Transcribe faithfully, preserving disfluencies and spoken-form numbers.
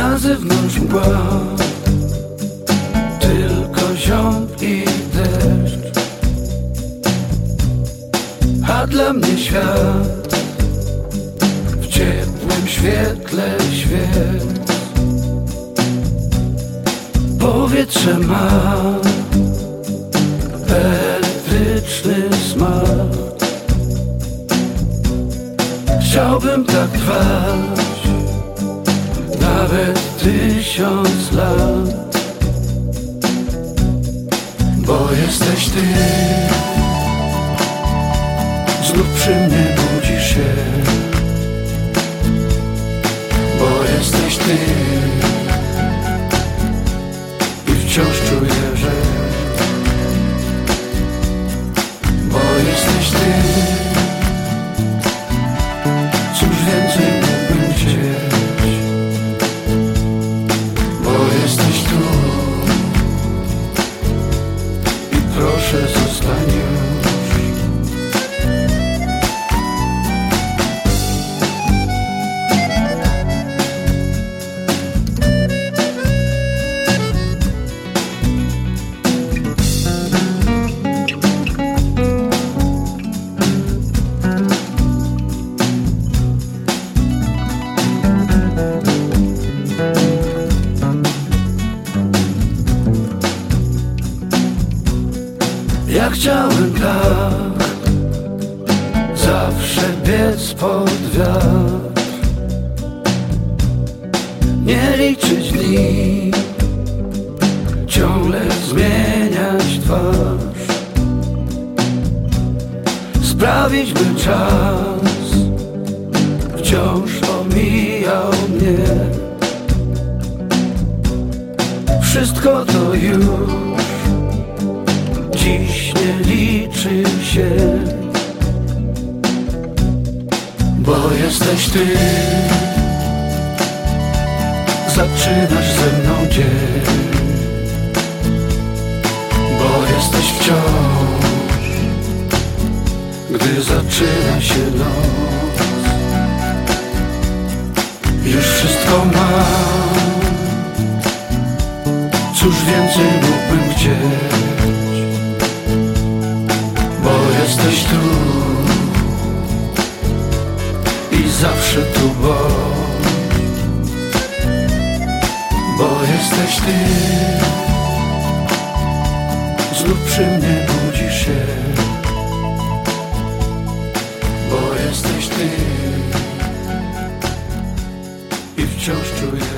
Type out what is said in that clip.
Na zewnątrz mgła, tylko ziąb i deszcz, a dla mnie świat w ciepłym świetle świec. Powietrze ma elektryczny smak. Chciałbym tak trwać nawet tysiąc lat, bo jesteś ty. Znów przy mnie budzisz się, bo jesteś ty. I wciąż czuję, że bo jesteś ty. Cóż więcej mógłbym chcieć, bo jesteś tu. I proszę, zostań już. Ja chciałem tak zawsze biec pod wiatr, nie liczyć dni, ciągle zmieniać twarz, sprawić by czas wciąż omijał mnie. Wszystko to już dziś nie liczy się, bo jesteś ty. Zaczynasz ze mną dzień, bo jesteś wciąż, gdy zaczyna się noc. Już wszystko mam, cóż więcej mógłbym chcieć, bo jesteś tu i zawsze tu bądź, bo jesteś ty. Znów przy mnie budzisz się, bo jesteś ty. I wciąż czuję,